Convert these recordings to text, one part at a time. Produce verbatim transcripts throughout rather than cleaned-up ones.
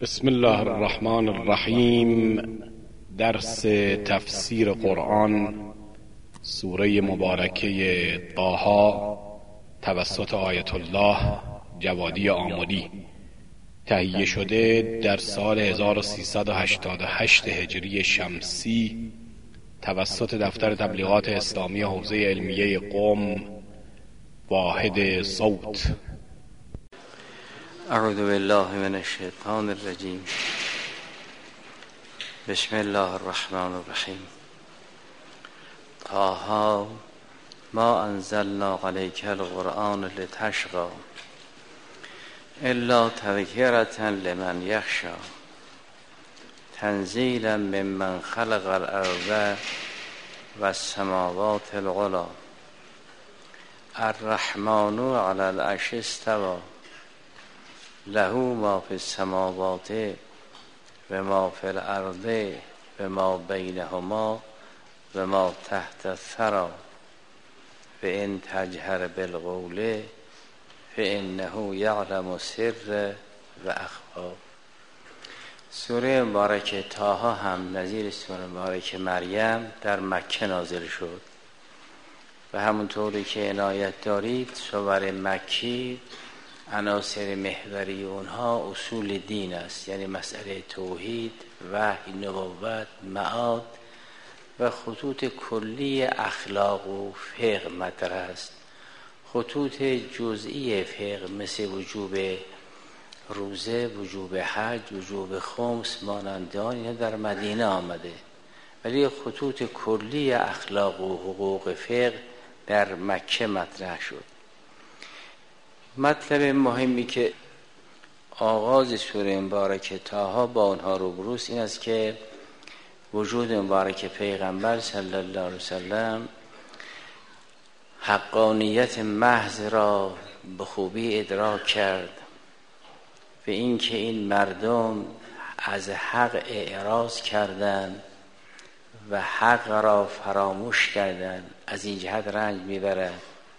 بسم الله الرحمن الرحیم. درس تفسیر قرآن سوره مبارکه طه توسط آیت الله جوادی آملی، تهیه شده در سال هزار و سیصد و هشتاد و هشت هجری شمسی توسط دفتر تبلیغات اسلامی حوزه علمیه قم، واحد صوت. اعوذ بالله من الشیطان الرجیم. بسم الله الرحمن الرحیم. طه ما انزلنا علیک القرآن لتشقی الا تذکرة لمن یخشی تنزیلا ممن خلق الارض و السماوات العلی الرحمن علی العرش استوی له ما فی السماوات و ما فی الارض و ما بینهما و ما تحت الثری و ان تجهر بالقول فانه یعلم السر و اخفی. سوره مبارکه طه هم نظیر سوره مبارکه مریم در مکه نازل شد و همونطوری که عنایت دارید سور مکی عناصر محوری اونها اصول دین است، یعنی مسئله توحید، وحی، نبوت، معاد و خطوط کلی اخلاق و فقه مطرح است. خطوط جزئی فقه مثل وجوب روزه، وجوب حج، وجوب خمس مانند آن اینا در مدینه آمده، ولی خطوط کلی اخلاق و حقوق فقه در مکه مطرح شد. مطلب مهمی که آغاز سوره مبارکه طه با آنها روبروست این است که وجود مبارک پیغمبر صلی الله علیه وسلم حقانیت محض را به خوبی ادراک کرد و اینکه این مردم از حق اعراض کردند و حق را فراموش کردند، از این جهت رنج میبرد.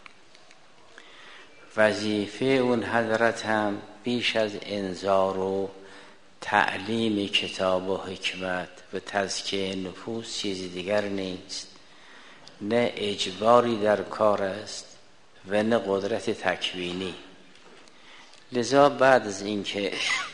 وظیفه اون حضرت هم بیش از انذار و تعلیم کتاب و حکمت و تزکیه نفوس چیزی دیگر نیست، نه اجباری در کار است و نه قدرت تکوینی. لذا بعد از اینکه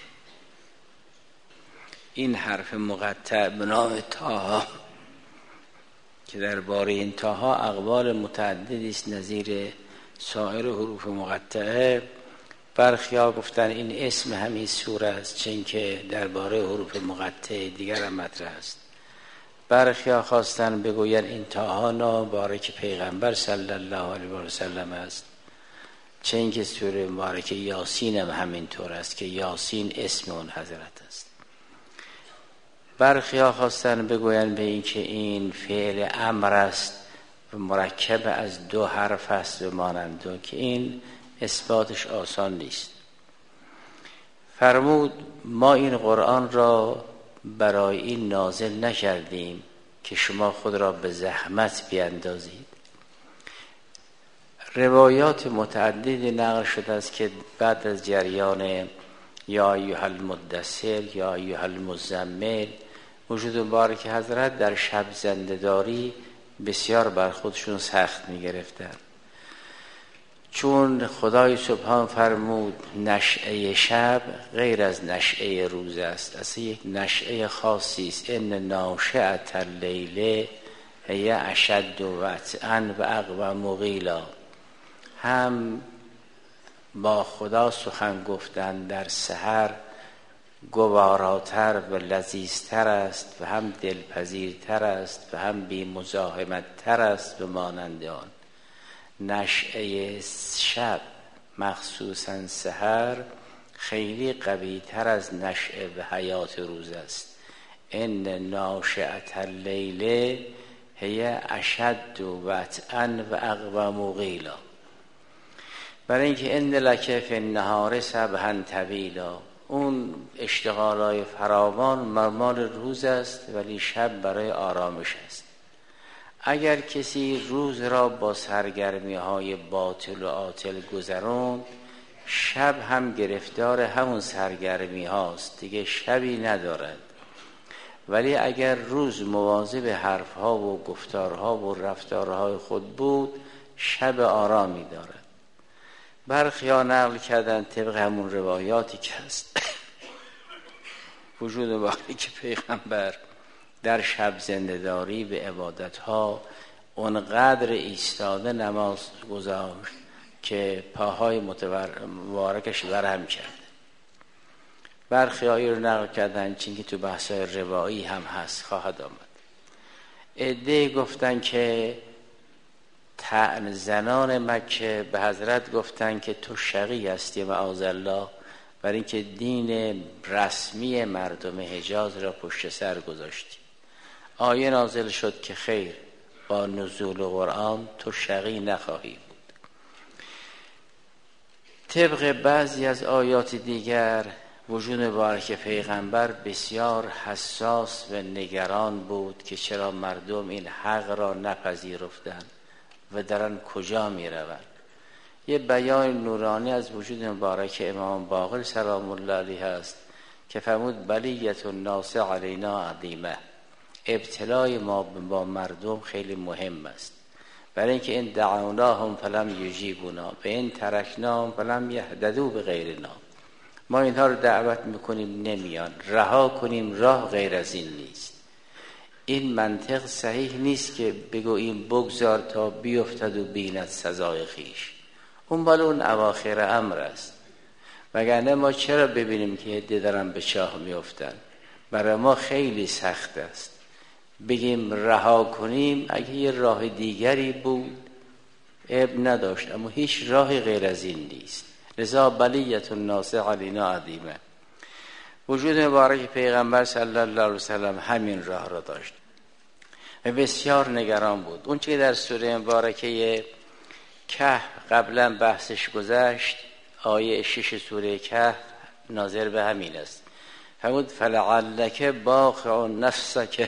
این حرف مقطع به نام طه که درباره این طه اقوال متعددی است نظیر سایر حروف مقطعه، برخیا گفتن این اسم همین سوره است، چون که درباره حروف مقطعه دیگر هم مطرح است. برخیا خواستن بگوین این طه مبارک پیغمبر صلی الله علیه و سلم است، چون که سوره مبارک یاسین هم همین طور است که یاسین اسم اون حضرت است. برخیا خواستن بگوین به این که این فعل امر است و مرکب از دو حرف است و مانند دو، که این اثباتش آسان نیست. فرمود ما این قرآن را برای این نازل نکردیم که شما خود را به زحمت بیندازید. روایات متعددی نقل شده است که بعد از جریان یا ایها المدثر یا ایها المزمل وجود مبارک حضرت در شب زنده‌داری بسیار بر خودشون سخت می گرفتن، چون خدای سبحان فرمود نشأه شب غیر از نشأه روز است، اصلا یک نشأه خاصی است. ان ناشئة اللیل هی اشد وطئا و اقوم قیلا. هم با خدا سخن گفتن در سحر گواراتر و لذیذتر است و هم دلپذیرتر است و هم بی مزاحمت تر است و مانند آن. نشأه شب مخصوصا سحر خیلی قوی تر از نشأه و حیات روز است. ان ناشئة اللیل هی اشد وطئا و اقوم قیلا. برای اینکه ان لک فی النهار سبحا طویلا، اون اشتغالای فراوان مال روز است ولی شب برای آرامش است. اگر کسی روز را با سرگرمی های باطل و عاطل گذراند، شب هم گرفتار همون سرگرمی هاست دیگه، شبی ندارد. ولی اگر روز مواظب حرفها و گفتارها و رفتارهای خود بود، شب آرامی دارد. برخی‌ها نقل کردن طبق همون روایاتی که هست وجود وقتی که پیغمبر در شب زنده‌داری به عبادتها اونقدر ایستاده نماز گذاشت که پاهای مبارکش برهم کرد. برخی‌هایی رو نقل کردن چون که تو بحث‌های روایی هم هست خواهد آمد. عده‌ای گفتن که طعن زنان مکه به حضرت گفتن که تو شقی هستی معاذالله، برای اینکه دین رسمی مردم حجاز را پشت سر گذاشتی. آیه نازل شد که خیر، با نزول قرآن تو شقی نخواهی بود. طبق بعضی از آیات دیگر وجود مبارک پیغمبر بسیار حساس و نگران بود که چرا مردم این حق را نپذیرفتند و درن کجا می روند. یه بیان نورانی از وجود مبارک امام باقر سلام الله علیه هست که فرمود بلیت الناس علینا عظیمه، ابتلای ما با مردم خیلی مهم است، برای اینکه این دعوناهم فلم یجیبونا و این ترکناهم فلم یهتدوا بغیرنا، ما اینها رو دعوت میکنیم نمیان، رها کنیم راه غیر از این نیست. این منطق صحیح نیست که بگوییم بگذار تا بیفتد و بیند سزای خیش، اون بالا اون اواخر امر است. وگرنه ما چرا ببینیم که عده دارن به چاه میافتن؟ برای ما خیلی سخت است بگیم رها کنیم. اگه یه راه دیگری بود عیب نداشت، اما هیچ راهی غیر از این نیست. لذا بلیت الناس علینا عظیمه. وجود مبارک پیغمبر صلی الله علیه وسلم همین راه را داشت و بسیار نگران بود. اون چیزی در سوره مبارکه کهف قبلا بحثش گذشت، آیه شش سوره کهف ناظر به همین است. فرمود فلعلک باخع نفسک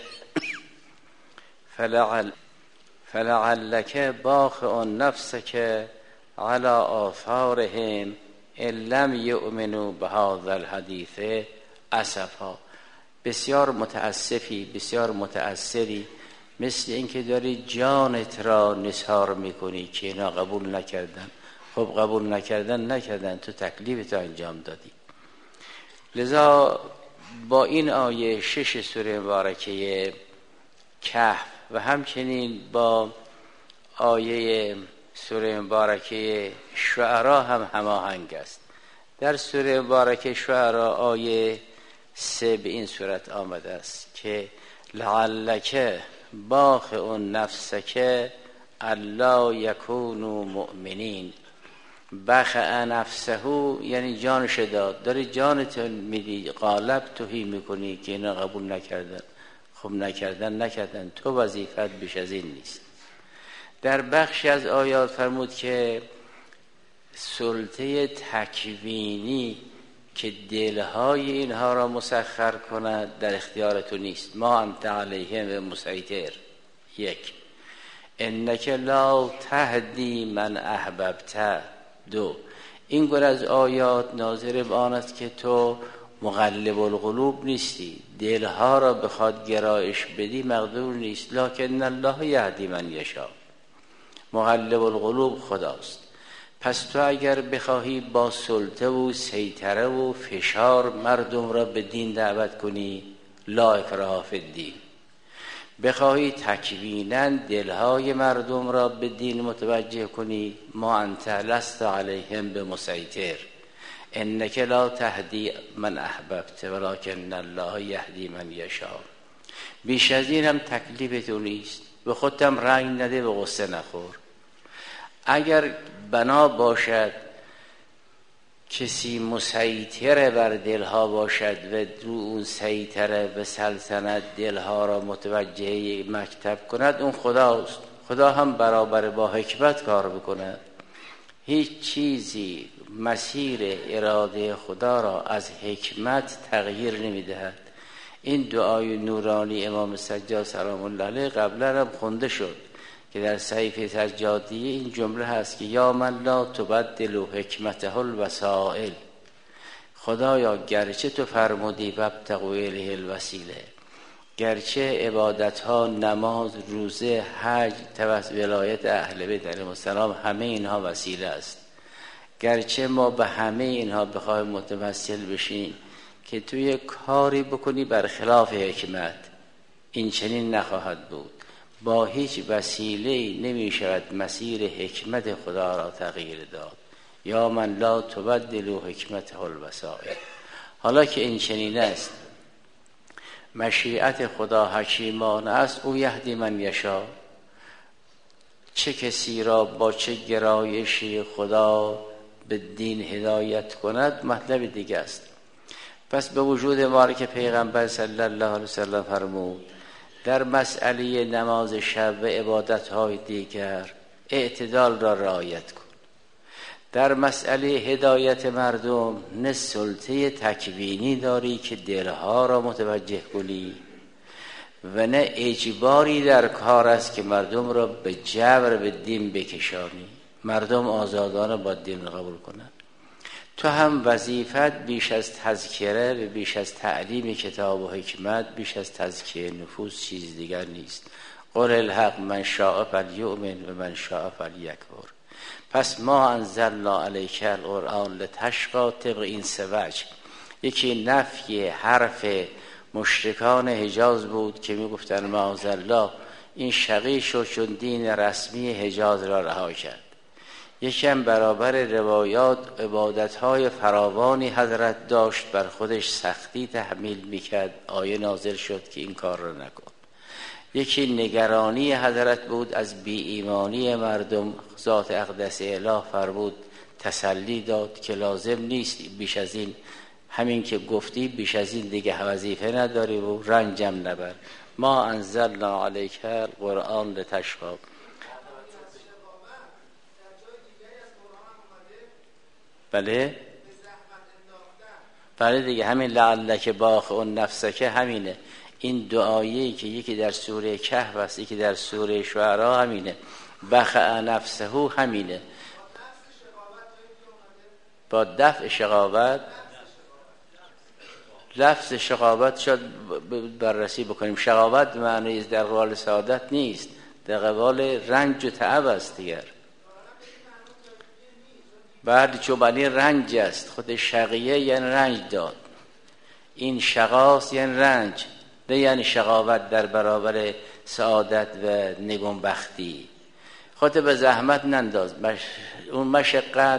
فلعل فلعلک باخع نفسک علی آثارهم ان لم یؤمنوا بهذا الحدیث اسفا. بسیار متاسفی، بسیار متأثری، مثل اینکه داری جانت را نثار میکنی که اینا قبول نکردن. خب قبول نکردن نکردن، تو تکلیفت انجام دادی. لذا با این آیه شش سوره مبارکه کهف و همچنین با آیه سوره مبارکه شعرا هم هماهنگ است. در سوره مبارکه شعرا آیه سه به این صورت آمده است که لعلک باخع نفسک الا یکونوا مؤمنین. بخع نفسه یعنی جانش داد، داری جانت میدی، قالب توهی میکنی که اینا قبول نکردن. خب نکردن نکردن، تو وظیفت بیش از این نیست. در بخشی از آیات فرمود که سلطه تکوینی که دلهای اینها را مسخر کند در اختیار تو نیست. ما انت علیهم مسیطر. یک، انک لا تهدی من احببت. دو، این گونه از آیات ناظر به آن است که تو مقلب القلوب نیستی، دلها را بخواد گرایش بدی مقدور نیست. لکن الله یهدی من یشاء. مقلب القلوب خداست. پس تو اگر بخواهی با سلطه و سیطره و فشار مردم را به دین دعوت کنی، لا اکراه فی الدین، بخواهی تکویناً دلهای مردم را به دین متوجه کنی، ما انت لست علیهم بمسیطر. انک لا تهدی من احببت ولکن الله یهدی من یشاء. بیش از این هم تکلیف تو نیست. به خودت هم رنگ نده، به غصه نخور. اگر بنا باشد کسی مسیطر بر دلها باشد و دو اون سیطره به سلطنت دلها را متوجه مکتب کند، اون خداست. خدا هم برابر با حکمت کار بکند. هیچ چیزی مسیر اراده خدا را از حکمت تغییر نمیدهد. این دعای نورانی امام سجاد سلام الله علیه قبلا هم خونده شد که در صحیفه سجادیه این جمله هست که یا من لا تبدل حکمته الوسائل، خدایا گرچه تو فرمودی وابتغوا الیه الوسیله، گرچه عبادت ها، نماز، روزه، حج، توسل ولایت اهل بیت علیهم السلام همه اینها وسیله است، گرچه ما به همه اینها بخوایم متوسل بشیم که توی کاری بکنی برخلاف حکمت، این چنین نخواهد بود. با هیچ وسیله‌ای نمی شود مسیر حکمت خدا را تغییر داد. یا من لا تبدل حکمته الوسائل. حالا که این چنین است، مشیت خدا حکیمانه است، او یهدی من یشاء، چه کسی را با چه گرایشی خدا به دین هدایت کند مطلب دیگه است. پس به وجود ما که پیغمبر صلی الله علیه وسلم فرمود در مسئله نماز شب و عبادت‌های دیگر اعتدال را رعایت کن. در مسئله هدایت مردم نه سلطه تکوینی داری که دلها را متوجه کنی و نه اجباری در کار است که مردم را به جبر به دین بکشانی. مردم آزادانه با دین قبول کنند. تو هم وظیفت بیش از تذکره و بیش از تعلیم کتاب و حکمت، بیش از تزکیه نفوس چیز دیگر نیست. قل الحق من شاء فلیؤمن و من شاء فلیکفر. پس ما انزلنا الیک القرآن لتشقی، طبق این سه وجه. یکی نفی حرف مشرکان حجاز بود که میگفتن معاذالله این شقی شد چون دین رسمی حجاز را رها کرد. یکم برابر روایات عبادت‌های فراوانی حضرت داشت، بر خودش سختی تحمیل میکرد، آیه نازل شد که این کار را نکن. یکی نگرانی حضرت بود از بی ایمانی مردم، ذات اقدس اله فرمود تسلی داد که لازم نیست بیش از این، همین که گفتی بیش از این دیگه وظیفه نداری و رنجم نبر. ما انزلنا علیک القرآن لتشقی. بله بله دیگه، همین لعلک باخع نفسک همینه. این دعایی که یکی در سوره کهف است، یکی در سوره شعراء همینه، بخع نفسه همینه. با دفع شقاوت، لفظ شقاوت شاید بررسی بکنیم. شقاوت معنی در قبال سعادت نیست، در قبال رنج و تعب است دیگر. بعد چوبانی رنج است، خود شقیه یعنی رنج داد، این شقاست یعنی رنج، نه یعنی شقاوت در برابر سعادت و نگونبختی. خود به زحمت ننداز، مش... اون مشقت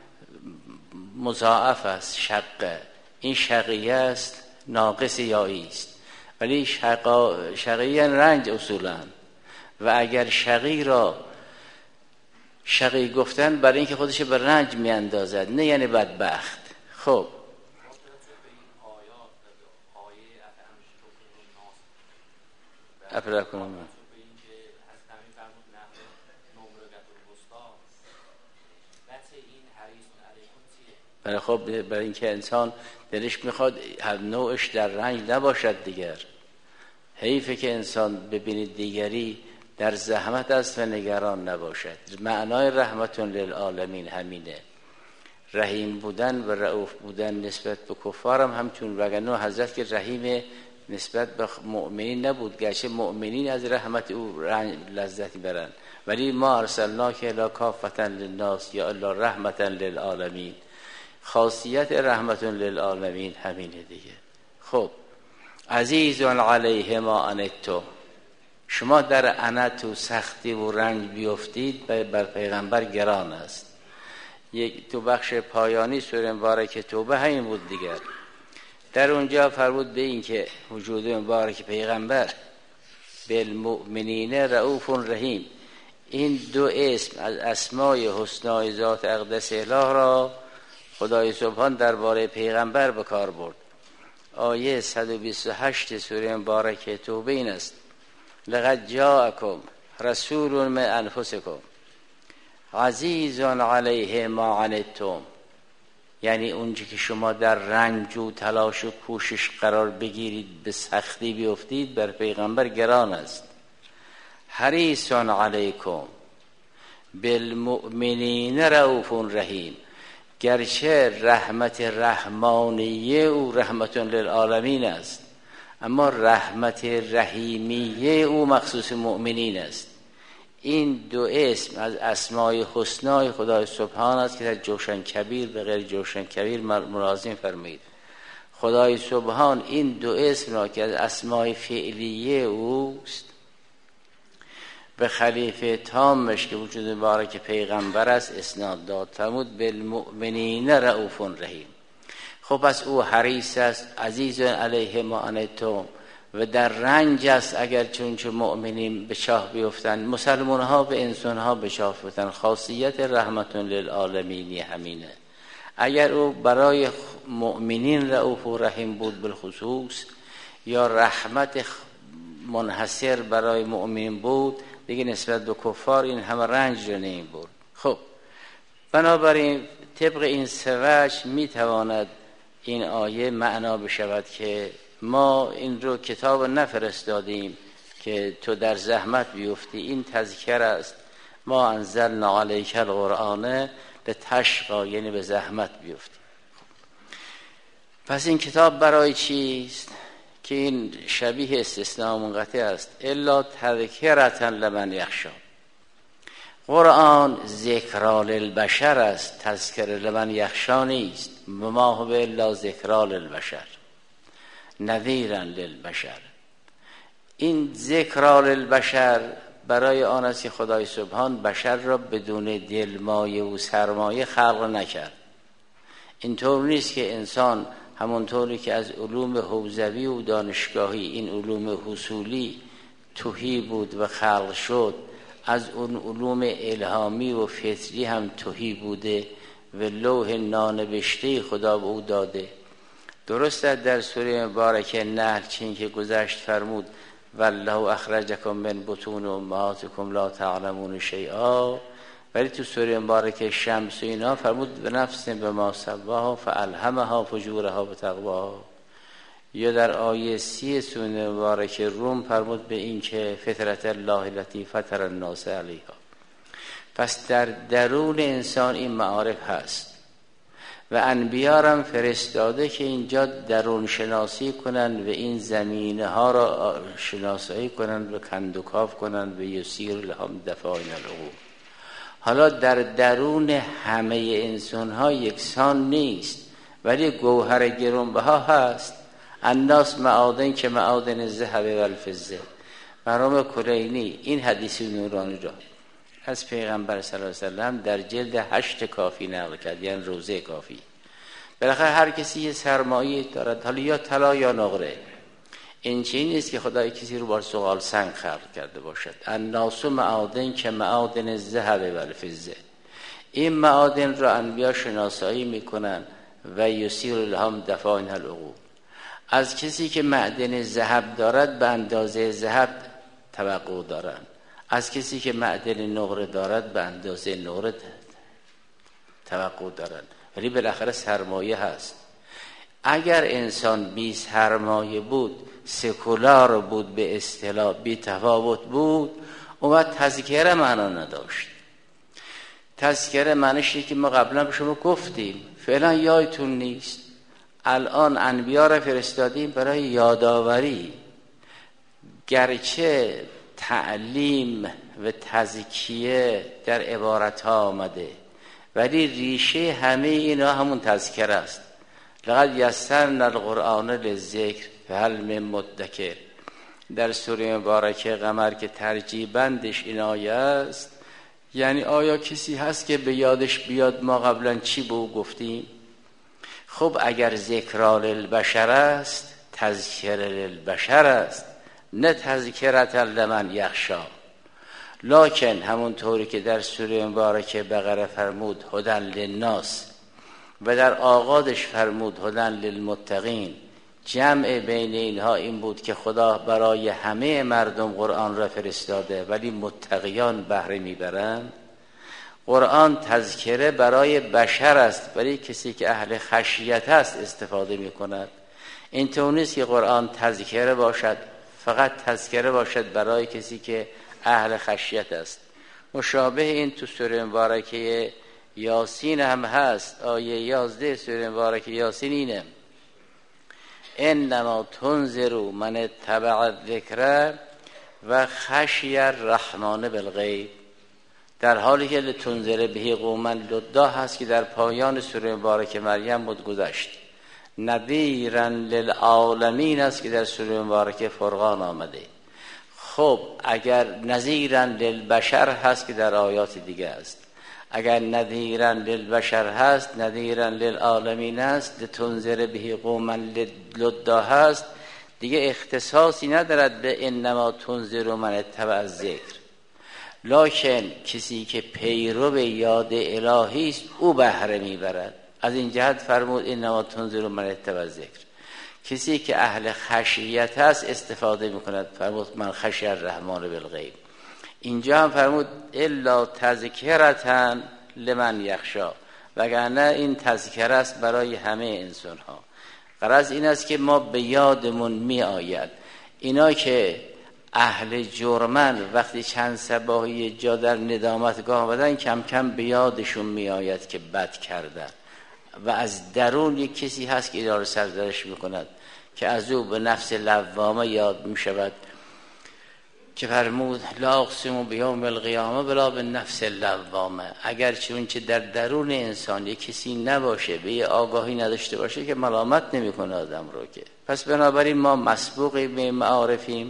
مضاعف است، شقه. این شقیه است، ناقص یایی است، ولی شقا... شقیه یعنی رنج اصولا. و اگر شقی را شقی گفتن برای اینکه خودش به رنج میاندازد، نه یعنی بدبخت. خب افلا کنم برای خب برای اینکه انسان دلش میخواد هر نوعش در رنج نباشد دیگر. حیفه که انسان ببینید دیگری در زحمت است و نگران نباشد. معنای رحمتون للعالمین همینه، رحیم بودن و رؤوف بودن نسبت به کفارم همچون. وگرنه حضرت که رحیم نسبت به مؤمنین نبود، گرچه مؤمنین از رحمت او لذت برن، ولی ما ارسلناک الی کافة للناس یا الی رحمة للعالمین. خاصیت رحمتون للعالمین همینه دیگه. خب عزیزون علیه ما عنتم، شما در عنت و سختی و رنج بیفتید بر پیغمبر گران است. یک تو بخش پایانی سوره مبارکه توبه همین بود دیگر. در اونجا فرمود به این که وجود مبارک پیغمبر بالمؤمنین رؤوف رحیم، این دو اسم از اسمای حسنای ذات اقدس اله را خدای سبحان درباره پیغمبر به کار برد. آیه صد و بیست و هشت سوره مبارکه توبه این است: لقد جاءکم رسول من انفسکم عزیز علیه ما عنتم، یعنی اونجا که شما در رنج و تلاش و کوشش قرار بگیرید، به سختی بیفتید، بر پیغمبر گران است. حریص علیکم بالمؤمنین رؤوف رحیم. گرچه رحمت رحمانیه او رحمت للعالمین است، اما رحمت رحیمیه او مخصوص مؤمنین است. این دو اسم از اسمای حسنای خدای سبحان است که در جوشن کبیر به غیر جوشن کبیر ملازم فرمایید. خدای سبحان این دو اسم را که از اسمای فعلیه اوست به خلیفه تامش که وجود مبارک پیغمبر است اسناد داد. فرمود بالمؤمنین رؤوف رحیم. خب پس او حریص است، عزیز علیه ما عنتم، و در رنج است اگر چون چون مؤمنین به چاه بیفتن، مسلمان ها به انسان ها به چاه بیفتن. خاصیت رحمت للعالمین همینه. اگر او برای مؤمنین رؤوف و رحیم بود بالخصوص، یا رحمت منحصر برای مؤمنین بود، دیگه نسبت به کفار این همه رنج رو نمی برد. خب بنابراین طبق این سوج می تواند این آیه معنا بشود که ما این رو کتاب نفرستادیم که تو در زحمت بیفتی، این تذکر است. ما انزلنا علیک القرآن لتشقی، یعنی به زحمت بیفتی. پس این کتاب برای چیست؟ که این شبیه استثناء منقطع است. الا تذکرة لمن یخشی. قرآن ذکرا للبشر است، تذکر لمن یخشی نیست. ما هو الا ذکرا للبشر نذیرا للبشر. این ذکرا للبشر برای آن است که خدای سبحان بشر را بدون دلمایه و سرمایه خلق نکرد. اینطور نیست که انسان همونطوری که از علوم حوزوی و دانشگاهی، این علوم حصولی تهی بود و خلق شد، از اون علوم الهامی و فطری هم تهی بوده و لوح نانوشته خدا به او داده. درست در سوره مبارکه نحل چین که گذشت فرمود والله اخرجکم من بطون امهاتکم لا تعلمون شیئا، ولی تو سوره مبارکه شمس و اینا فرمود به نفس به ما سواها فالهمها فجورها و تقواها. یا در آیه سی سوره مبارکه روم فرمود به این که فطرت الله التي فطر الناس علیها. پس در درون انسان این معارف هست و انبیا را فرستاده که اینجا درون شناسی کنند و این زمینه ها را شناسایی کنند و کندوکاف کنند و یسیر لهم دفاعین العقول. حالا در درون همه انسان ها یکسان نیست، ولی گوهر گرانبها هست. الناس معادن که معادن الذهب و الفضه. مرحوم کلینی این حدیث نورانی را از پیغمبر صلی الله علیه و سلم در جلد هشت کافی نقل کرد، یعنی روزه کافی. بالاخره هر کسی یه سرمایه دارد، حالا یا طلا یا نقره. این چیزی نیست که خدای کسی رو بر سوال سنگ خلق کرده باشد. الناس معادن که معادن الذهب و الفضه. این معادن را انبیا شناسایی میکنن و یسیر لهم دفاعین العقول. از کسی که معدن ذهب دارد به اندازه ذهب توقع دارند، از کسی که معدن نقره دارد به اندازه نقره توقع دارند، ولی بالاخره سرمایه هست. اگر انسان بی سرمایه بود، سکولار بود، به اصطلاح بی تفاوت بود، اون وقت تذکره معنا نداشت. تذکره معنیشه که ما قبلا به شما گفتیم، فعلا یادتون نیست. الان انبیا را فرستادیم برای یادآوری. گرچه تعلیم و تزکیه در عبارت ها آمده، ولی ریشه همه اینا همون تذکره است. لقد یسرنا القرآن للذکر فهل من مدکر. در سوره مبارکه قمر که ترجیح بندش این آیه است، یعنی آیا کسی هست که به یادش بیاد ما قبلا چی به او گفتیم؟ خب اگر ذکرا للبشر است، تذکر للبشر است، نه تذکرة لمن یخشی. لکن همونطوری که در سوره مبارکه بقره فرمود هدی للناس و در آغازش فرمود هدی للمتقین، جمع بین اینها این بود که خدا برای همه مردم قرآن را فرستاده ولی متقیان بهره میبرند. قرآن تذکره برای بشر است، ولی کسی که اهل خشیت است استفاده میکند. اینطور نیست که قرآن تذکره باشد، فقط تذکره باشد برای کسی که اهل خشیت است. مشابه این تو سوره مبارکه یاسین هم هست. آیه یازده سوره مبارکه یاسین اینه: انما تنذر من اتبع الذکر و خشی الرحمن بالغیب. در حالی که لتنذر به قوما لدا هست که در پایان سوره مبارکه مریم بود گذشت. نذیرا للعالمین است که در سوره مبارکه فرقان آمده. خب اگر نذیرا للبشر هست که در آیات دیگه است، اگر نذیرا للبشر هست، نذیرا للعالمین است، لتنذر به قوما لدا هست، دیگه اختصاصی ندارد به انما تنذر من اتبع الذکر. لکن کسی که پیرو یاد الهی است او بهره میبرد. از این جهت فرمود انما تنذر من اتبع الذکر. کسی که اهل خشیت است استفاده میکند، فرمود من خشی الرحمن بالغیب. اینجا هم فرمود الا تذکرة لمن یخشی، وگرنه این تذکره است برای همه انسان ها. غرض این است که ما به یادمون می آید اینا که اهل جرمن وقتی چند صباحی جا در ندامتگاه بدن کم کم به یادشون می آید که بد کردن و از درون یک کسی هست که اینا رو سرزنش می کند که از او به نفس لوامه یاد می شود که فرمود لا اقسم بیوم القیامه بلا به نفس لوامه. اگر چون که در درون انسان یک کسی نباشه، به یه آگاهی نداشته باشه که ملامت نمی کنه آدم رو که. پس بنابراین ما مسبوقی به معارفیم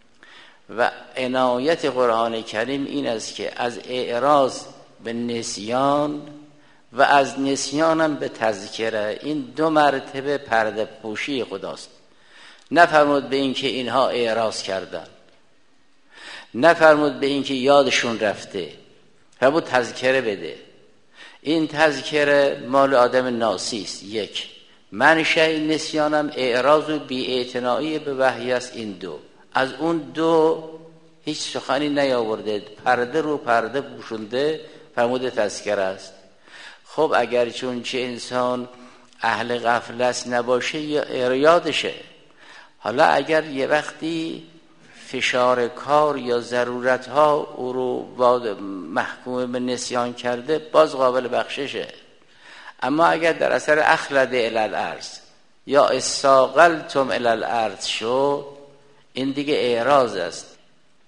و عنایت قرآن کریم این است که از اعراض به نسیان و از نسیانم به تذکره، این دو مرتبه پرده پوشی خداست. نفرمود به این که اینها اعراض کردن، نفرمود به این که یادشون رفته، فرمود تذکره بده. این تذکره مال آدم ناسی است. یک، منشأ نسیانم اعراض و بی‌اعتنایی به وحی است. این دو، از اون دو هیچ سخنی نیاورده، پرده رو پرده پوشونده، فرمود تذکره است. خب اگر چون چه انسان اهل غفلت نباشه یادشه. حالا اگر یه وقتی فشار کار یا ضرورت ها او رو محکوم به نسیان کرده باز قابل بخششه. اما اگر در اثر اخلد الی الارض یا استاقلتم الی الارض شد، این دیگه اعراض است.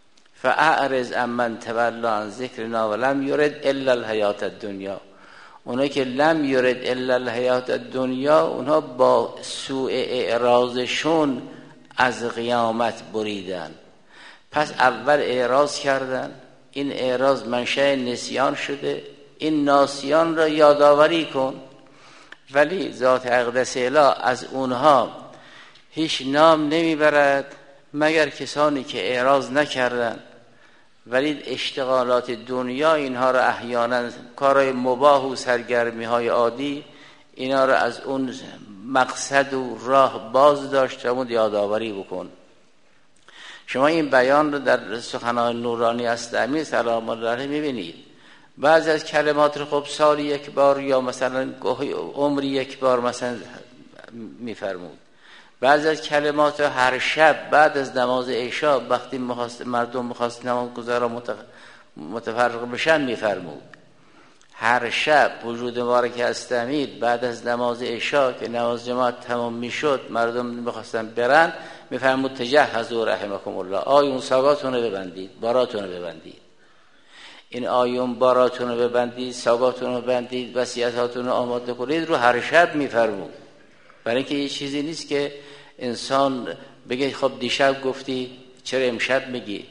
فاعرض عمن تولى عن ذکرنا ولم یرد الا الحیات الدنیا. اونا که لم یرد الا الحیات الدنیا، اونها با سوء اعراضشون از قیامت بریدن. پس اول اعراض کردن، این اعراض منشأ نسیان شده، این ناسیان را یادآوری کن. ولی ذات اقدس اله از اونها هیچ نام نمیبرد مگر کسانی که اعراض نکردن ولی اشتغالات دنیا اینها را احیانا کارهای مباح و سرگرمی های عادی اینا را از اون مقصد و راه باز داشت، همون یادآوری بکن. شما این بیان رو در سخنان نورانی اسلامی سلام الله علیه میبینید. بعضی از کلمات رو خب سالی یک بار یا مثلا عمری یک بار مثلا میفرمود. بعضی از کلمات رو هر شب بعد از نماز عشا وقتی مردم میخواست نماز گذارا متفرق بشن میفرمود. هر شب وجود مبارک استمید بعد از نماز عشا که نماز جماعت تمام میشد مردم میخواستن برن میفرمود تجهزوا رحمکم الله، آیون ساقاتون رو ببندید، باراتون رو ببندید. این آیون باراتون رو ببندید، ساقاتون رو ببندید، وصیتاتون رو آماده کنید رو هر شب میفرمود. برای اینکه یه چیزی نیست که انسان بگه خب دیشب گفتی چرا امشب میگی.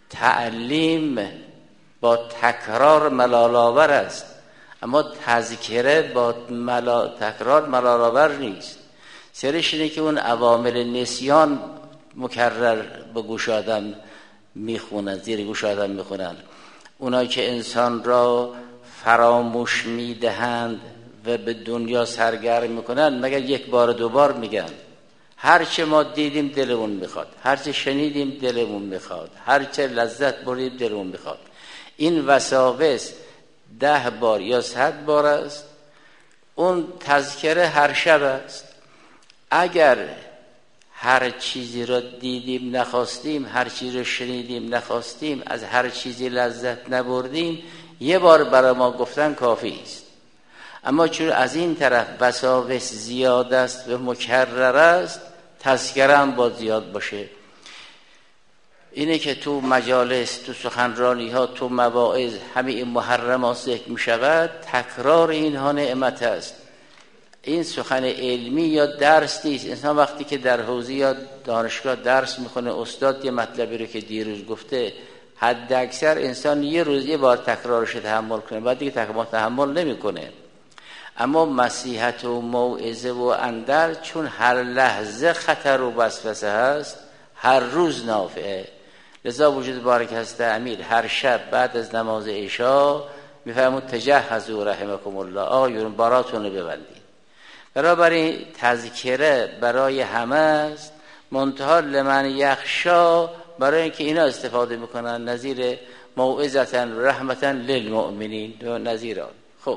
تعلیم با تکرار ملال‌آور است، اما تذکره با ملا... تکرار ملال‌آور نیست. سرش اینه که اون عوامل نسیان مکرر به گوش آدم میخونن، زیر گوش آدم میخونن. اونایی که انسان را فراموش میدهند و به دنیا سرگرم میکنن مگر یک بار دو بار میگن. هرچه ما دیدیم دلمون میخواد، هرچه شنیدیم دلمون میخواد، هرچه لذت بردیم دلمون میخواد. این وساوس ده بار یا صد بار است. اون تذکره هر شب است. اگر هر چیزی را دیدیم نخواستیم، هر چیزی را شنیدیم نخواستیم، از هر چیزی لذت نبردیم، یه بار برای ما گفتن کافی است. اما چون از این طرف وساوس زیاد است و مکرر است، تذکره هم باید زیاد باشه. اینه که تو مجالس، تو سخنرانی ها، تو مواعظ همه این محرمات ذکر می شود، تکرار اینها نعمت است. این سخن علمی یا درس نیست. انسان وقتی که در حوزه یا دانشگاه درس میخونه، استاد یه مطلبی رو که دیروز گفته، حد اکثر انسان یه روز یه بار تکرارش تحمل کنه، بعد دیگه تکرار تحمل نمیکنه. اما نصیحت و موعظه و اندر چون هر لحظه خطر و وسوسه هست، هر روز نافعه. لذا وجود بارک هست امیر هر شب بعد از نماز عشا میفرمود تجهزوا رحمکم الله، آقایون باراتون رو ببندید. بنابراین تذکره برای همه است، منتها لمن یخشا برای اینکه اینا استفاده میکنن، نظیر موعظتا رحمتا للمؤمنین و نظیر آن. خب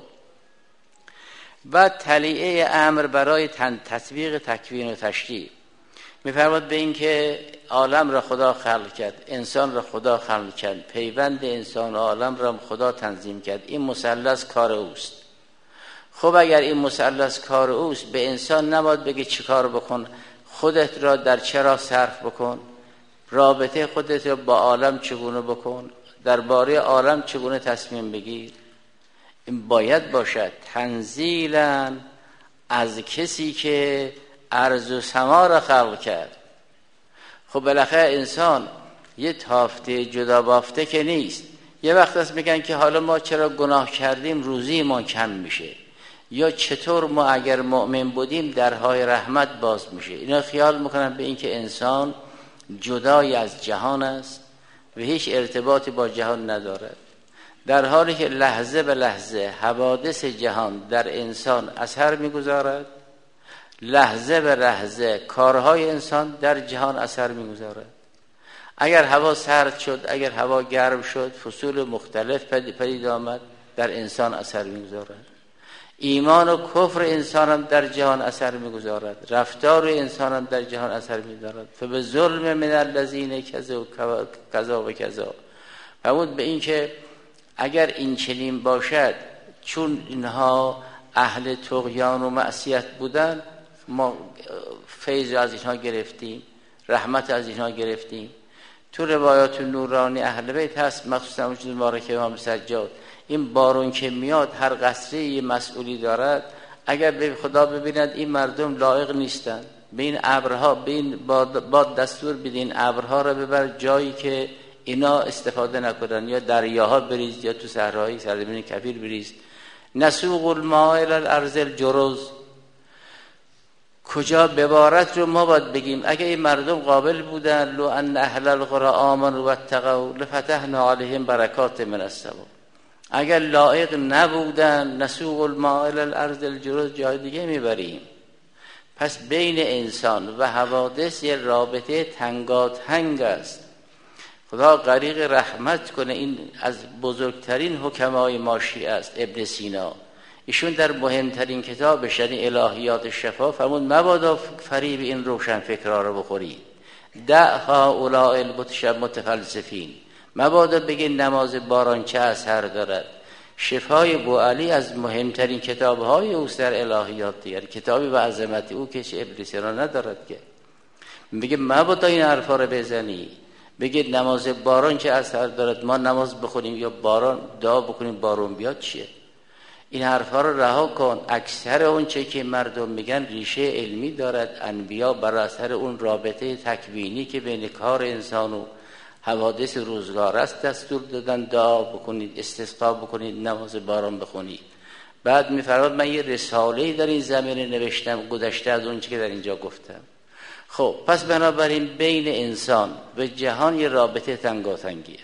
و تلیعه امر برای تطبیق تکوین و تشریع میفرماد به این که عالم را خدا خلق کرد، انسان را خدا خلق کرد، پیوند انسان و عالم را خدا تنظیم کرد. این مثلث کار اوست. خب اگر این مثلث کار اوست، به انسان نباید بگه چی کار بکن، خودت را در چرا صرف بکن، رابطه خودت را با عالم چگونه بکن، درباره عالم چگونه تصمیم بگیر. این باید باشد تنزیلاً از کسی که ارض و سما را خلق کرد. خب بالاخره انسان یه تافته جدا بافته که نیست. یه وقت هست میگن که حالا ما چرا گناه کردیم روزی ما کم میشه، یا چطور ما اگر مؤمن بودیم درهای رحمت باز میشه. اینا خیال میکنن به این که انسان جدای از جهان است و هیچ ارتباطی با جهان ندارد، در حالی که لحظه به لحظه حوادث جهان در انسان اثر میگذارد، لحظه به لحظه کارهای انسان در جهان اثر میگذارد. اگر هوا سرد شد، اگر هوا گرم شد، فصول مختلف پدید آمد، در انسان اثر میگذارد. ایمان و کفر انسان هم در جهان اثر میگذارد، رفتار انسان هم در جهان اثر میگذارد. فبه ظلم من الذین کذا و کذا. فرمود به این که اگر این چنین باشد، چون اینها اهل طغیان و معصیت بودن، ما فیض از اینها گرفتیم، رحمت از اینها گرفتیم. تو روایات نورانی اهل بیت هست، مخصوصا وجود مبارک امام سجاد، این بارون که میاد هر قطره یه مسئولی دارد. اگر به خدا ببیند این مردم لایق نیستند، به این ابرها، به این باد دستور بدین ابرها را ببر جایی که اینا استفاده نکنن، یا دریاها بریز یا تو صحرایی سرزمین کفیر بریز. نسوق الماء الی الارض الجرز، کجا ببارت رو ما باید بگیم. اگه این مردم قابل بودن، لو ان اهل القرى آمنوا واتقوا لفتحنا علیهم برکات من السماء. اگر لایق نبودن، نسوق الماء الی الارض الجرز، جای دیگه میبریم. پس بین انسان و حوادث یه رابطه تنگاتنگ است. خدا غریق رحمت کنه. این از بزرگترین حکمای ما شیعه است، ابن سینا. ایشون در مهمترین کتابش، یعنی الهیات شفا، فرمود مبادا فریب این روشن فکرها رو بخورید. دع هؤلاء المتفلسفین، مبادا بگین نماز باران چه اثر دارد. شفای بوعلی از مهمترین کتابهای اوست در الهیات دیگر، کتابی به عظمت او که چه ابن سینا ندارد. که میگه مبادا این حرفا رو بزنی، بگید نماز باران چه اثر دارد، ما نماز بخونیم یا باران دعا بکنیم بارون بیاد چیه؟ این حرفا رو رها کن. اکثر اون چه که مردم میگن ریشه علمی دارد. انبیا بر اثر اون رابطه تکوینی که بین کار انسان و حوادث روزگار است دستور دادن دعا بکنید، استسقا بکنید، نماز باران بخونید. بعد میفرماد من یه رساله‌ای در این زمینه نوشتم گذشته از اون چه که در اینجا گفتم. خب پس بنابراین بین انسان و جهان یه رابطه تنگاتنگیه.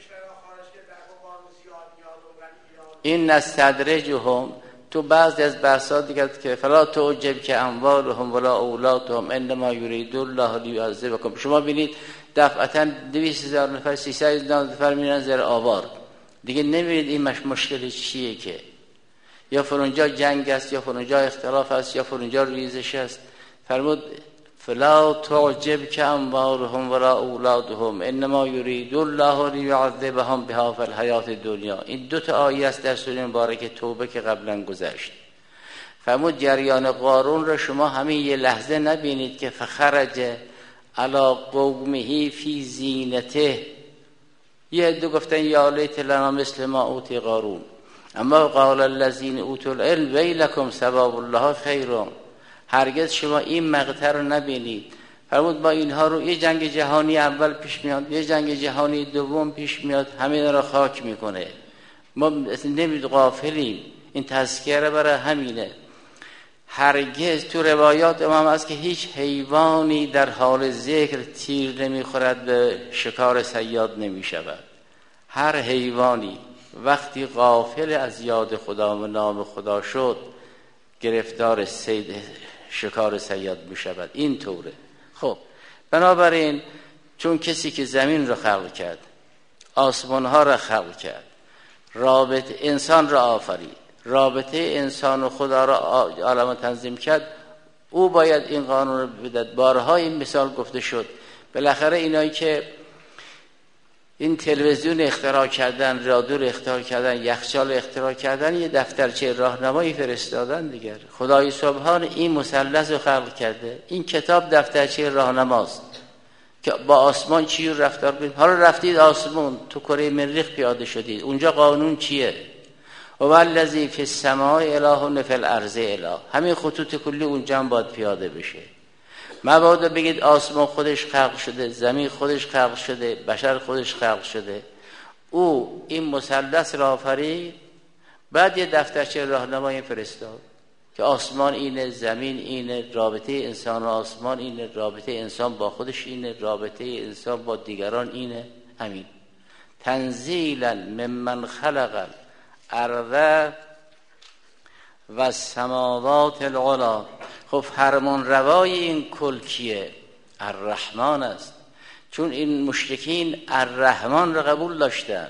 این نستدرجهم، تو بعضی از بحثات دیگه که فلا تعجب که اموالهم ولا اولادهم انما یرید الله لیعذبکم. شما ببینید دفعتا دویست هزار نفر سیصد هزار نفر میرن زیر آوار، دیگه نمیبینید این مش مشکل چیه، که یا فرونجا جنگ است، یا فرونجا اختلاف است، یا فرونجا ریزش است. فرمود فلا تعجبک اموالهم ولا اولادهم انما یرید الله لیعذبهم بها فی الحیات الدنیا. این دو تا آیه است در سوره مبارکه توبه که قبلا گذشت. فرمود جریان قارون را شما همین یه لحظه نبینید که فخرج علی قومه فی زینته. یه عده گفتن یا لیت لنا مثل ما اوتی قارون، اما قال الذین اوتوا العلم ویلکم ثواب الله خیر. هرگز شما این مقطع رو نبینید. فرمود ما اینها رو یه جنگ جهانی اول پیش میاد، یه جنگ جهانی دوم پیش میاد، همین رو خاک میکنه. ما نمید غافلیم. این تذکره برای همینه. هرگز تو روایات امام است که هیچ حیوانی در حال ذکر تیر نمیخورد به شکار صیاد نمیشود. هر حیوانی وقتی غافل از یاد خدا و نام خدا شد گرفتار صید شکار صیاد میشود. این طوره. خب بنابراین چون کسی که زمین را خلق کرد، آسمان ها را خلق کرد، رابطه انسان را آفرید، رابطه انسان و خدا را عالم تنظیم کرد، او باید این قانون رو بدهد. بارها این مثال گفته شد. بالاخره اینایی که این تلویزیون اختراع کردن، رادیو رو اختراع کردن، یخچال اختراع کردن، یه دفترچه راهنمایی فرستادن دیگر. خدای سبحان این مثلث رو خلق کرده. این کتاب دفترچه راهنماست که با آسمان چی رو رفتار کنید. حالا رفتید آسمان، تو کره مریخ پیاده شدید، اونجا قانون چیه؟ و والذی فی السماء اله و فی الارض اله. همین خطوط کلی اونجا هم باید پیاده بشه. مبادا بگید آسمان خودش خلق شده، زمین خودش خلق شده، بشر خودش خلق شده. او این مثلث را آفرید، بعد یه دفترچه راهنمایی فرستاد که آسمان اینه، زمین اینه، رابطه انسان و آسمان اینه، رابطه انسان با خودش اینه، رابطه انسان با دیگران اینه. همین تنزیلا ممن خلق الارض و السماوات العلی. خب فرمان روای این کل کیه؟ الرحمن است. چون این مشرکین الرحمن را قبول داشتن.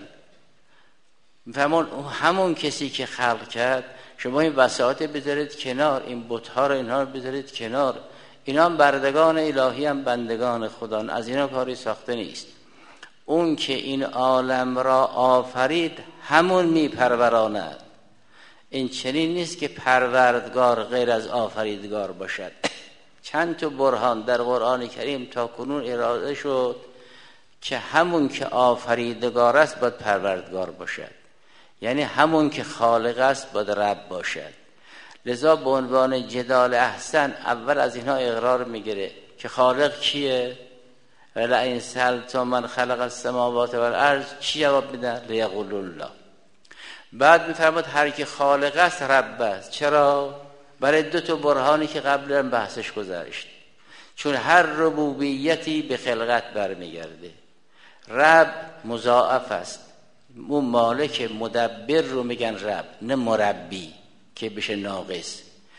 فرمان همون کسی که خلق کرد. شما این وساطه بذارید کنار، این بت‌ها رو اینها رو بذارید کنار، اینا هم بردگان الهی هم بندگان خدا، از اینا کاری ساخته نیست. اون که این عالم را آفرید همون میپروراند. این چنین نیست که پروردگار غیر از آفریدگار باشد. چند تا برهان در قرآن کریم تا کنون اراده شد که همون که آفریدگار است باید پروردگار باشد، یعنی همون که خالق است باید رب باشد. لذا به عنوان جدال احسن اول از اینها اقرار میگیره که خالق کیه؟ ولئن سألت من خلق السماوات والارض چی جواب میدن؟ لیقولوا الله. بعد میفرماد هر کی خالق است رب است. چرا؟ برای دو تا برهانی که قبلا بحثش گذشت. چون هر ربوبیتی به خلقت برمیگرده. رب مضاعف است. اون مالک مدبر رو میگن رب، نه مربی که بشه ناقص.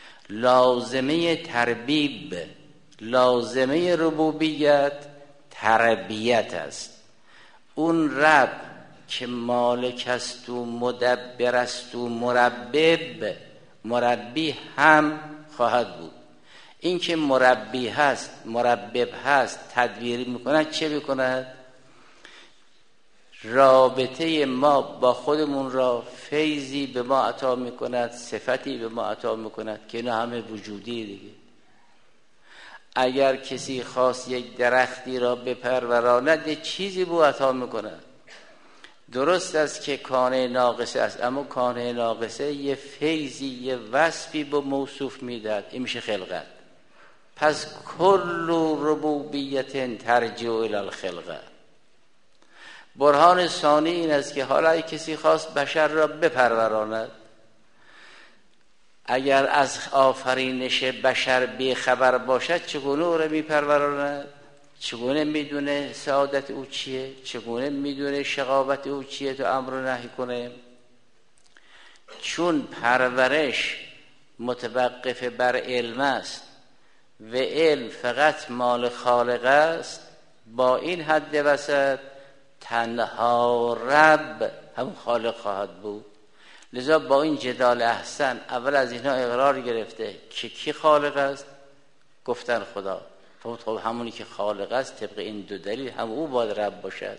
لازمه تربیب، لازمه ربوبیت تربیت است. اون رب که مالک است و مدبر است و مربب، مربی هم خواهد بود. این که مربی هست، مربب هست، تدبیر میکند، چه میکند؟ رابطه ما با خودمون را فیضی به ما عطا میکند، صفتی به ما عطا میکند که اینا همه وجودی دیگه. اگر کسی خواست یک درختی را بپروراند یه چیزی به عطا میکند. درست است که کانه ناقصه است، اما کانه ناقصه یه فیضی، یه وصفی به موصوف میدهد. این میشه خلقت. پس کل ربوبیت ترجع الی الخلقه. برهان ثانی این است که حالا کسی خواست بشر را بپروراند، اگر از آفرینش بشر بی خبر باشد چگونه او را میپروراند؟ چگونه میدونه سعادت او چیه؟ چگونه میدونه شقاوت او چیه تو امر و نهی کنه؟ چون پرورش متوقف بر علم است و علم فقط مال خالق است، با این حد وسط تنها رب هم خالق خواهد بود. لذا با این جدال احسن اول از اینها اقرار گرفته که کی خالق است؟ گفتن خدا. خب همونی که خالق است طبق این دو دلیل هم او باید رب باشد.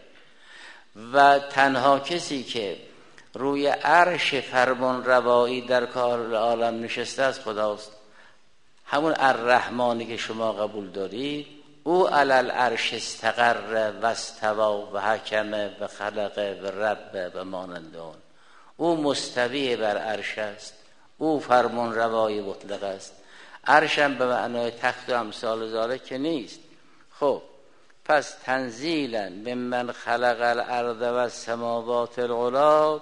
و تنها کسی که روی عرش فرمان روایی در کار عالم نشسته است خداست. همون الرحمانی که شما قبول دارید، او علی العرش استقر و استوا و حکم و خلق و رب و مانند آن. او مستوی بر عرش است، او فرمان روای مطلق است. عرش هم به معنای تخت و امثال ذالک که نیست. خب پس تنزیلا ممن خلق الارض و السماوات العلی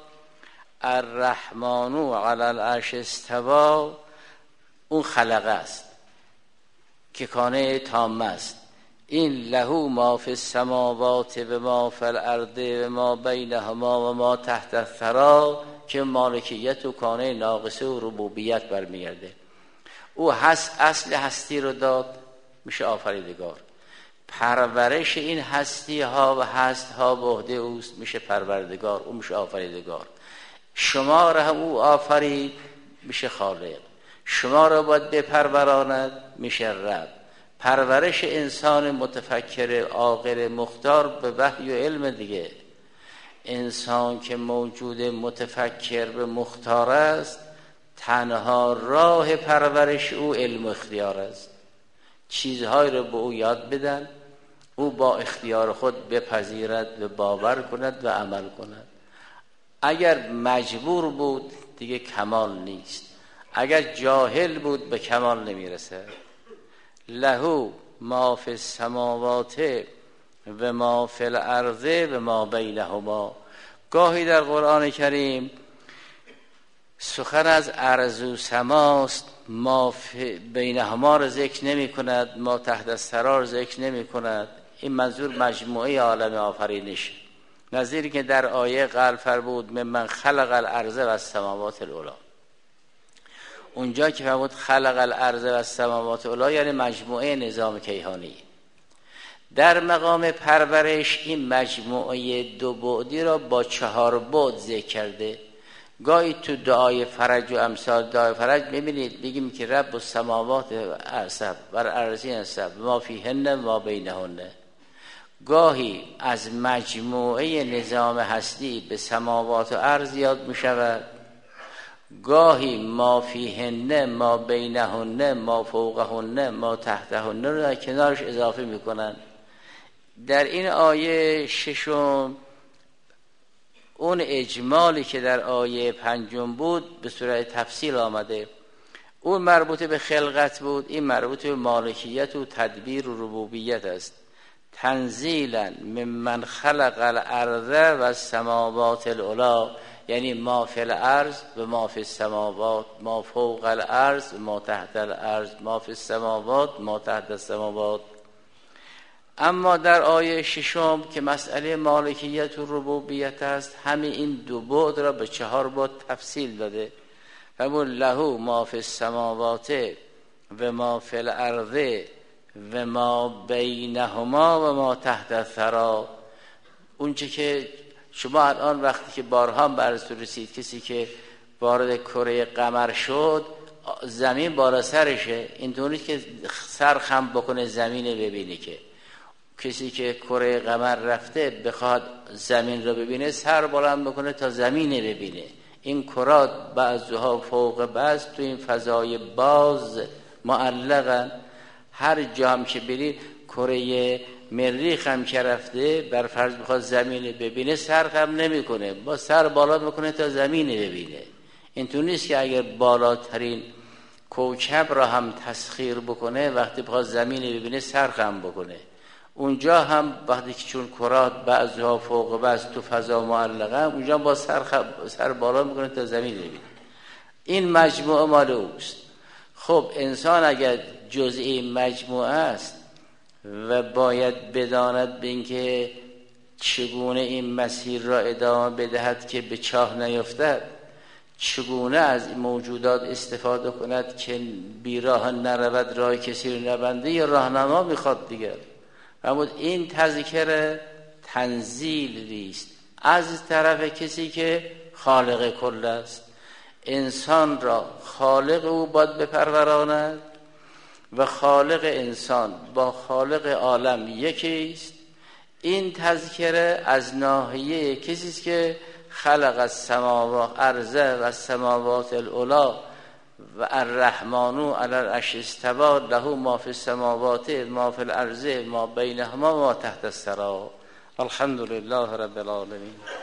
الرحمن علی العرش استوا، اون خلق است که کانه تام است. این لهو ما فی السماوات و ما فی الارض و ما بینهما و ما تحت الثری که مالکیت و کانه ناقصه و ربوبیت برمیگرده. او هست، اصل هستی رو داد، میشه آفریدگار. پرورش این هستی ها و هست ها به عهده اوست، میشه پروردگار، او میشه آفریدگار. شما را هم او آفرید، میشه خالق. شما را باید بپروراند، میشه رب. پرورش انسان متفکر عاقل مختار به وحی و علم دیگه. انسان که موجود متفکر به مختار است، تنها راه پرورش او علم و اختیار است. چیزهایی رو به او یاد بدن، او با اختیار خود بپذیرد و باور کند و عمل کند. اگر مجبور بود دیگه کمال نیست، اگر جاهل بود به کمال نمیرسه. لهو ما فی السماوات و ما فی الارض و ما بینهما. گاهی در قرآن کریم سخن از ارض و سماست، ما بینهما را ذکر نمی کند، ما تحت الثری را ذکر نمی کند. این منظور مجموعه عالم آفرینش، نظیری که در آیه قال فرمود ممن خلق الارض و السماوات العلی. اونجا که فرمود خلق الارض و السماوات العلی یعنی مجموعه نظام کیهانی. در مقام پرورش این مجموعه دو بعدی را با چهار بعد ذکر کرده. گاهی تو دعای فرج و امثال دعای فرج میبینید بگیم که رب السماوات سبع و الارضین سبع ما فیهن ما بینهن. گاهی از مجموعه نظام هستی به سماوات و ارض یاد میشود، گاهی ما فیهن ما بینهن ما فوقهن ما تحتهن رو در کنارش اضافه میکنن. در این آیه ششم اون اجمالی که در آیه پنجم بود به صورت تفصیل آمده. اون مربوط به خلقت بود، این مربوط به مالکیت و تدبیر و ربوبیت است. تنزیلا ممن خلق الارض و السماوات العلی یعنی ما فی الارض و ما فی السماوات، ما فوق الارض و ما تحت الارض، ما فی السماوات ما تحت السماوات. اما در آیه ششم که مسئله مالکیت و ربوبیت است، همین این دو بعد را به چهار بعد تفصیل داده. فرمود لهو ما فی السماوات و ما فی الارض و ما بینهما و ما تحت الثری. اون چه که شما الان وقتی که بارها براتون رسید کسی که وارد کره قمر شد زمین بالا سرشه، اینطوری که سر خم بکنه زمین ببینه. که کسی که کره قمر رفته بخواد زمین رو ببینه سر بلند بکنه تا زمین ببینه. این کرات بعضها فوق بعض تو این فضای باز معلقن. هر جا هم که برید کره مریخ هم که رفته بر فرض بخواد زمین ببینه سر خم نمیکنه، با سر بالا میکنه تا زمین ببینه. اینطور نیست که اگر بالاترین کوکب را هم تسخیر بکنه وقتی بخواد زمین ببینه سر خم بکنه. اونجا هم وقتی که چون کرات بعضها فوق بعض تو فضا معلقه اونجا با سر, خب سر بالا میکنه تا زمین ببینه. این مجموعه مال اوست. خب انسان اگر جزء این مجموعه است و باید بداند به اینکه چگونه این مسیر را ادامه بدهد که به چاه نیفتد، چگونه از موجودات استفاده کند که بی راه نرود راه کسی رو نبنده، یا راهنما میخواد دیگر. اما این تذکر تنزیل نیست از طرف کسی که خالق کل است. انسان را خالق او باید بپروراند و خالق انسان با خالق عالم یکی است. این تذکره از ناحیه کسی است که خلق السماوات ارض و السماوات العلا و الرحمن علی العرش استوى له ما فی السماوات ما فی الارض ما بینهما ما تحت الثری. الحمد لله رب العالمین.